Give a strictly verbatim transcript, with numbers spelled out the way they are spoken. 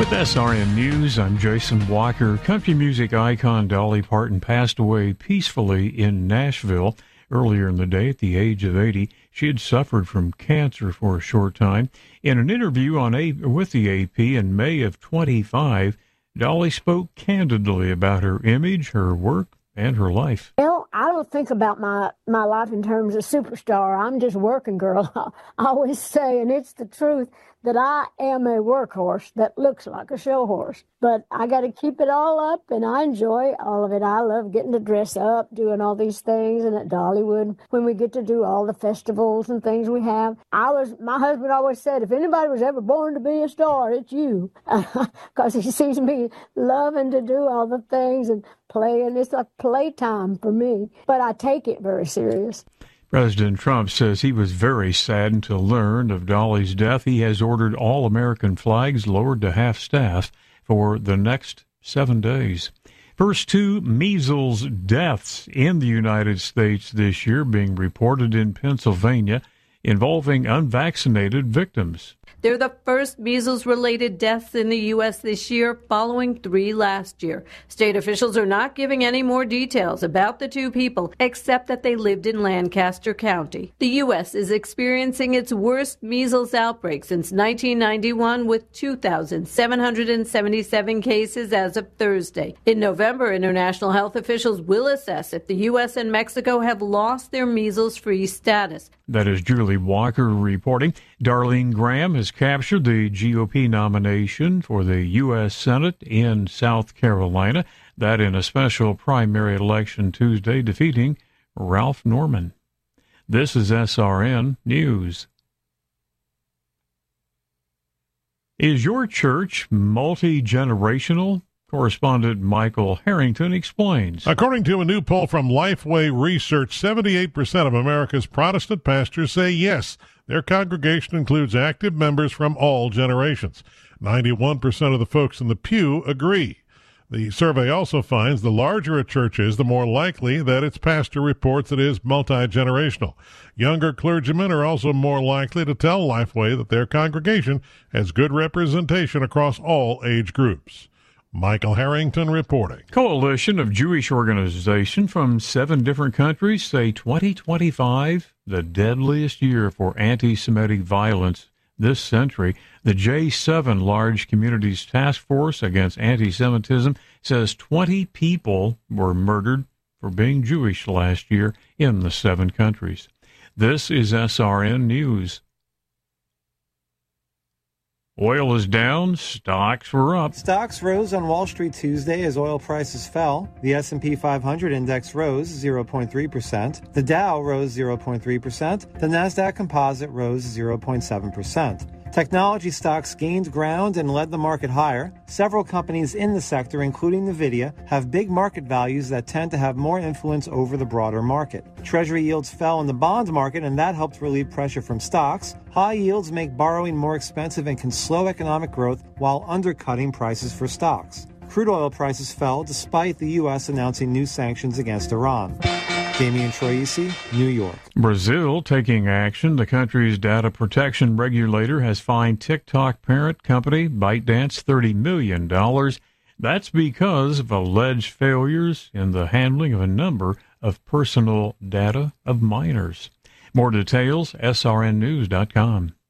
With S R N News, I'm Jason Walker. Country music icon Dolly Parton passed away peacefully in Nashville earlier in the day at the age of eighty. She had suffered from cancer for a short time. In an interview on a- with the A P in May of twenty-five, Dolly spoke candidly about her image, her work, and her life. Well, I don't think about my, my life in terms of superstar. I'm just a working girl. I always say, and it's the truth, that I am a workhorse that looks like a show horse. But I got to keep it all up, and I enjoy all of it. I love getting to dress up, doing all these things, and at Dollywood, when we get to do all the festivals and things we have. I was, my husband always said, if anybody was ever born to be a star, it's you. Because he sees me loving to do all the things and play, and it's like playtime for me. But I take it very serious. President Trump says he was very saddened to learn of Dolly's death. He has ordered all American flags lowered to half-staff for the next seven days. First two measles deaths in the United States this year being reported in Pennsylvania involving unvaccinated victims. They're the first measles-related deaths in the U S this year, following three last year. State officials are not giving any more details about the two people, except that they lived in Lancaster County. The U S is experiencing its worst measles outbreak since nineteen ninety-one, with two thousand seven hundred seventy-seven cases as of Thursday. In November, international health officials will assess if the U S and Mexico have lost their measles-free status. That is Julie Walker reporting. Darlene Graham has captured the G O P nomination for the U S Senate in South Carolina, that in a special primary election Tuesday, defeating Ralph Norman. This is S R N News. Is your church multi-generational? Correspondent Michael Harrington explains. According to a new poll from Lifeway Research, seventy-eight percent of America's Protestant pastors say yes, their congregation includes active members from all generations. ninety-one percent of the folks in the pew agree. The survey also finds the larger a church is, the more likely that its pastor reports it is multi-generational. Younger clergymen are also more likely to tell Lifeway that their congregation has good representation across all age groups. Michael Harrington reporting. Coalition of Jewish organizations from seven different countries say twenty twenty-five, the deadliest year for anti-Semitic violence this century. The J seven Large Communities Task Force Against Anti-Semitism says twenty people were murdered for being Jewish last year in the seven countries. This is S R N News. Oil is down, stocks were up. Stocks rose on Wall Street Tuesday as oil prices fell. The S and P five hundred index rose zero point three percent. The Dow rose zero point three percent. The Nasdaq Composite rose zero point seven percent. Technology stocks gained ground and led the market higher. Several companies in the sector, including NVIDIA, have big market values that tend to have more influence over the broader market. Treasury yields fell in the bond market, and that helped relieve pressure from stocks. High yields make borrowing more expensive and can slow economic growth while undercutting prices for stocks. Crude oil prices fell despite the U S announcing new sanctions against Iran. Damian Troisi, New York. Brazil taking action. The country's data protection regulator has fined TikTok parent company ByteDance thirty million dollars. That's because of alleged failures in the handling of a number of personal data of minors. More details, S R N news dot com.